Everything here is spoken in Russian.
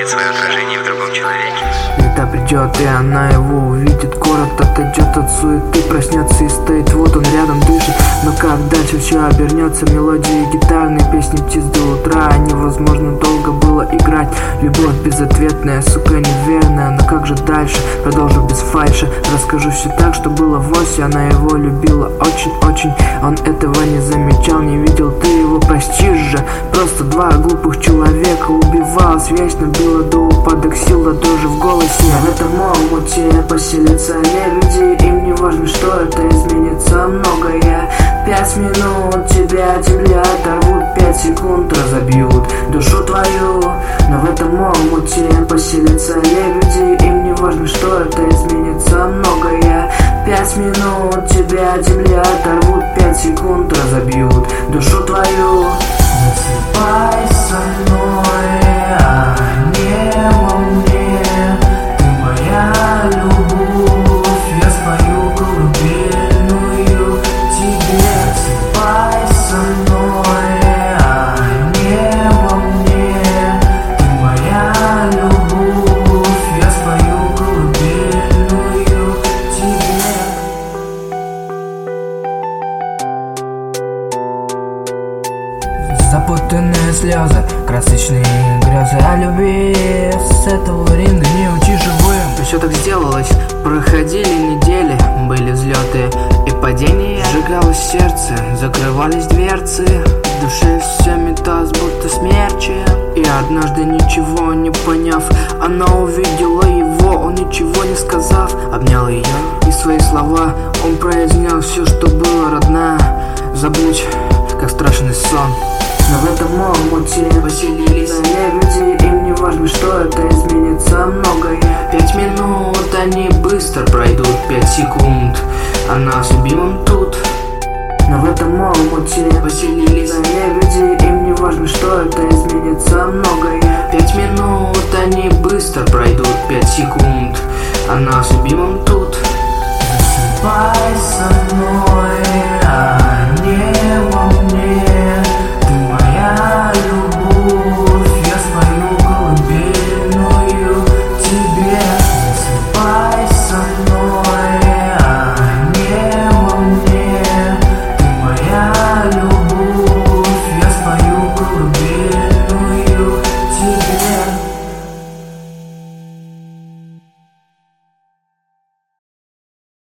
свое отражение в другом человеке. Лето придет, и она его увидит. Город отойдет от суеты, проснется и стоит, вот он рядом дышит. Но как дальше все обернется? Мелодии гитарные, песни птиц до утра. Невозможно долго было играть. Любовь безответная, сука неверная. Но как же дальше? Продолжу без фальши. Расскажу все так, что было вовсе. Она его любила очень-очень. Он этого не замечал, не видел. Ты его простишь же. Просто два глупых человека убивалось. Вечно было до упадок сил, да тоже в голосе. В этом омуте поселятся лебеди. Им не важно, что это изменится многое. 5 минут тебя земля оторвут, 5 секунд разобьют душу твою. Но в этом омуте поселятся лебеди. Им не важно, что это изменится многое. 5 минут тебя земля оторвут, 5 секунд разобьют душу твою. Засыпай со мной, а не во мне. Ты моя любовь, я спою колыбельную тебе. Засыпай со мной, а не во мне. Ты моя любовь, я спою колыбельную тебе. Запутанные слезы, красочные грезы о любви. С этого ринга не учи живым. Все так сделалось, проходили недели. Были взлеты и падения. Сжигалось сердце, закрывались дверцы. В душе все металось, будто смерчи. И однажды, ничего не поняв, она увидела его, он ничего не сказав. Обнял ее, и свои слова он произнес. Все, что было, родная, забудь, как страшный сон. Но в этом омуте поселились лебеди. Им не важно, что это изменится многое. 5 минут, они быстро пройдут, 5 секунд, она с любимым тут. Но в этом омуте поселились лебеди. Им не важно, что это изменится многое. 5 минут, они быстро пройдут, 5 секунд, она с любимым тут. Засыпай со мной.